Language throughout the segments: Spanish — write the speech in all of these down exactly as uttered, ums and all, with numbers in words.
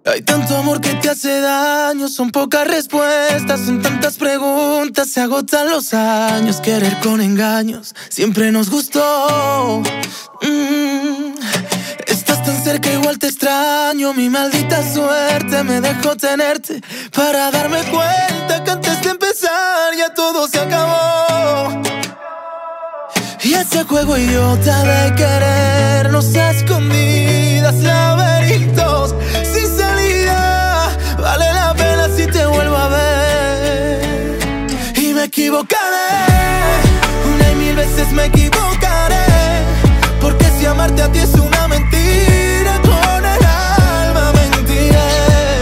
Hay tanto amor que te hace daño, son pocas respuestas, son tantas preguntas, se agotan los años. Querer con engaños siempre nos gustó. mm. Estás tan cerca, igual te extraño. Mi maldita suerte me dejó tenerte para darme cuenta que antes de empezar ya todo se acabó. Y ese juego idiota de querernos a escondidas, laberintos sin salida, vale la pena si te vuelvo a ver. Y me equivocaré, una y mil veces me equivocaré, porque si amarte a ti es una mentira, con el alma mentiré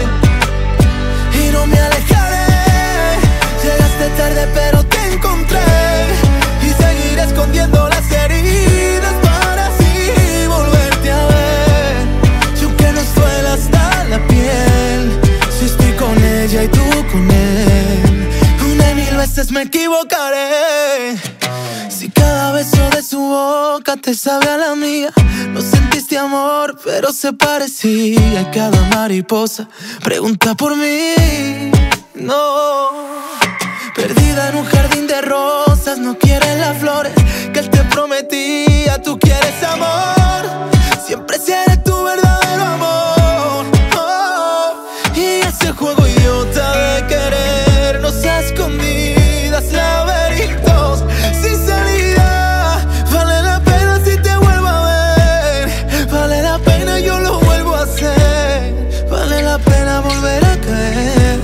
y no me alejaré. Llegaste tarde pero te encontré y seguiré escondiendo las heridas para así volverte a ver. Y aunque nos duela hasta la piel, si estoy con ella y tú con él, una y mil veces me equivocaré. Si cada beso de su boca te sabe a la mía, no sentiste amor, pero se parecía. Y cada mariposa pregunta por mí. No, perdida en un jardín de rosas, no quieres las flores que él te prometía. Tú quieres amor, siempre seré tu verdadero amor. Oh, y ese juego idiota de querernos a escondidas, laberintos sin salida, vale la pena si te vuelvo a ver. Vale la pena, yo lo vuelvo a hacer. Vale la pena volver a caer.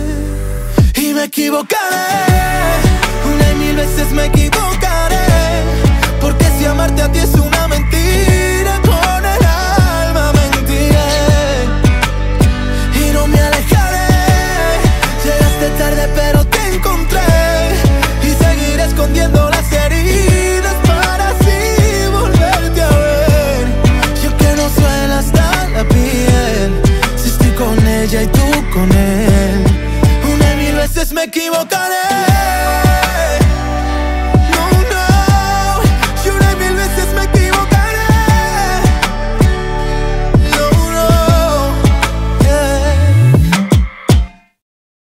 Y me equivocaré, una y mil veces me equivocaré, porque si amarte a ti es una mentira, con el alma mentiré y no me alejaré. Llegaste tarde pero te encontré y seguiré escondiendo las heridas para así volverte a ver. Y aunque no suena hasta la piel, si estoy con ella y tú con él, una y mil veces me equivocaré.